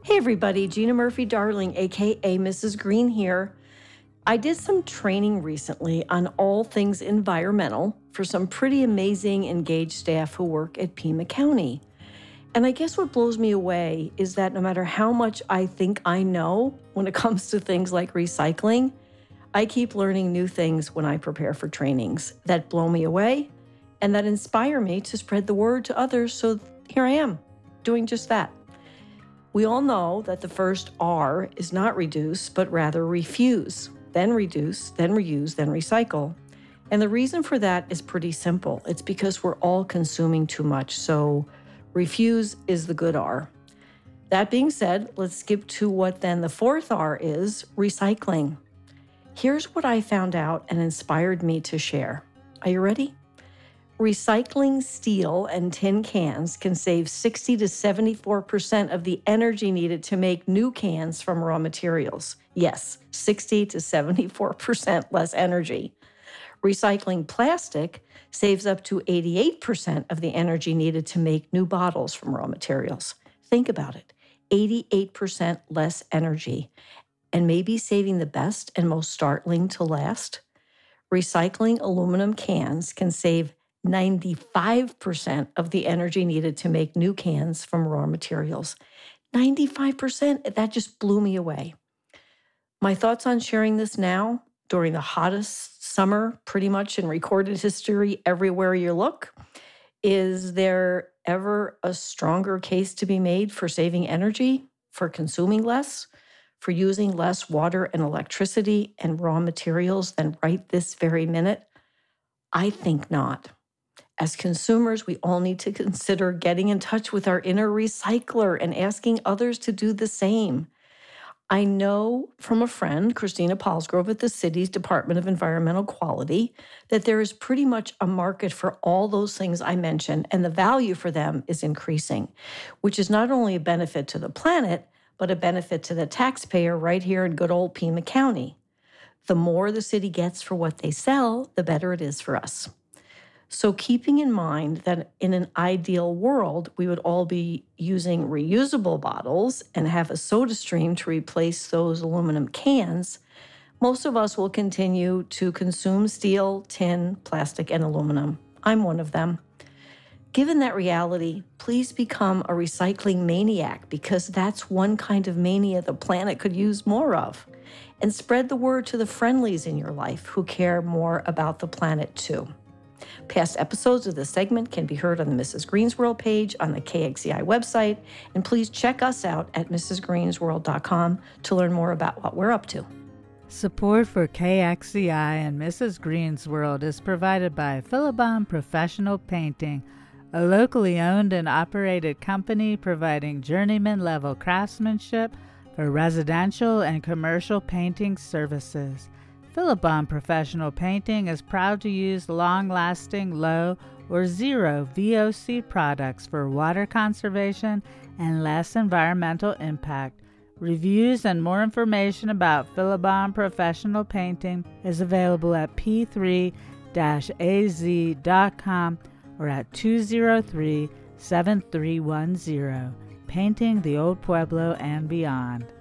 Hey everybody, Gina Murphy Darling, aka Mrs. Green here. I did some training recently on all things environmental for some pretty amazing engaged staff who work at Pima County. And I guess what blows me away is that no matter how much I think I know when it comes to things like recycling, I keep learning new things when I prepare for trainings that blow me away and that inspire me to spread the word to others. So here I am doing just that. We all know that the first R is not reduce, but rather refuse, then reduce, then reuse, then recycle. And the reason for that is pretty simple. It's because we're all consuming too much. So refuse is the good R. That being said, let's skip to what then the fourth R is, recycling. Here's what I found out and inspired me to share. Are you ready? Recycling steel and tin cans can save 60 to 74% of the energy needed to make new cans from raw materials. Yes, 60 to 74% less energy. Recycling plastic saves up to 88% of the energy needed to make new bottles from raw materials. Think about it, 88% less energy. And maybe saving the best and most startling to last, recycling aluminum cans can save 95% of the energy needed to make new cans from raw materials. 95%, that just blew me away. My thoughts on sharing this now, during the hottest summer pretty much in recorded history everywhere you look, is there ever a stronger case to be made for saving energy, for consuming less, for using less water and electricity and raw materials than right this very minute? I think not. As consumers, we all need to consider getting in touch with our inner recycler and asking others to do the same. I know from a friend, Christina Palsgrove at the city's Department of Environmental Quality, that there is pretty much a market for all those things I mentioned, and the value for them is increasing, which is not only a benefit to the planet, but a benefit to the taxpayer right here in good old Pima County. The more the city gets for what they sell, the better it is for us. So keeping in mind that in an ideal world, we would all be using reusable bottles and have a soda stream to replace those aluminum cans, most of us will continue to consume steel, tin, plastic, and aluminum. I'm one of them. Given that reality, please become a recycling maniac, because that's one kind of mania the planet could use more of. And spread the word to the friendlies in your life who care more about the planet too. Past episodes of this segment can be heard on the Mrs. Green's World page on the KXCI website, and please check us out at mrsgreensworld.com to learn more about what we're up to. Support for KXCI and Mrs. Green's World is provided by Philibon Professional Painting, a locally owned and operated company providing journeyman-level craftsmanship for residential and commercial painting services. Philibon Professional Painting is proud to use long-lasting, low or zero VOC products for water conservation and less environmental impact. Reviews and more information about Philibon Professional Painting is available at p3-az.com or at 203-7310. Painting the Old Pueblo and beyond.